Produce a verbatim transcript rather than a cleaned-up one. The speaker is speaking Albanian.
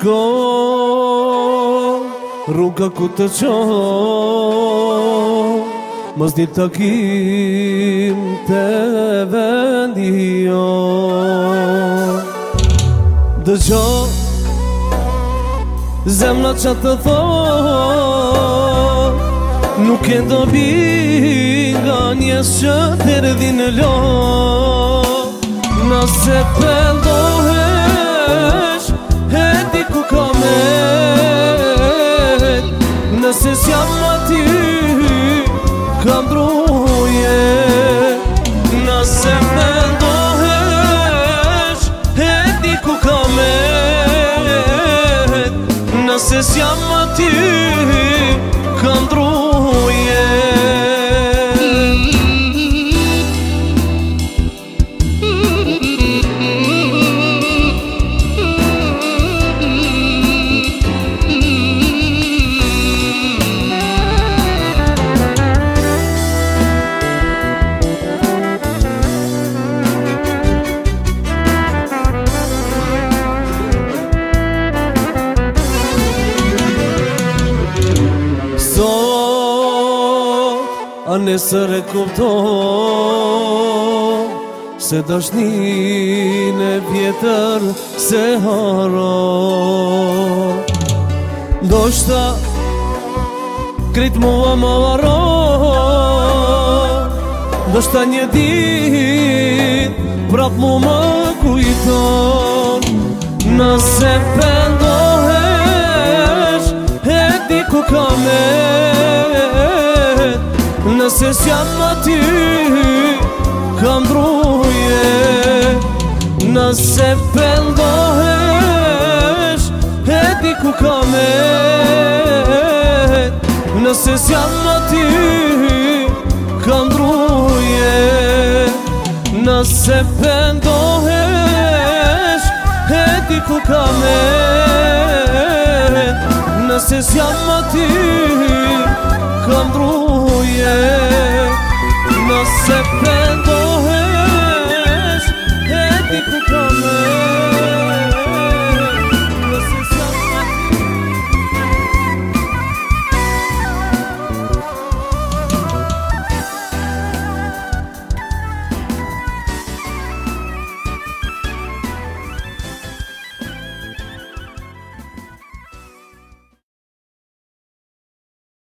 shko rruga ku të qo mos një takim të vendi jo dëgjo zemra që të thot nuk e dobi nga njës që të rëdhi në lo nëse pëndohesh e di ku ka met nëse s'jam aty kam druje nëse pëndohesh e di ku ka met nëse s'jam aty kam druje a nesër e kupton se dashnin e vjetër se haro ndoshta krit mua më varo ndoshta një dit prap mu më kujton nëse pendohesh e di ku ka met nëse s'jam aty kam druje nëse pendohesh e di ku ka met nëse s'jam aty kam druje nëse pendohesh e di ku ka met nëse s'jam aty kam druje nëse pendohesh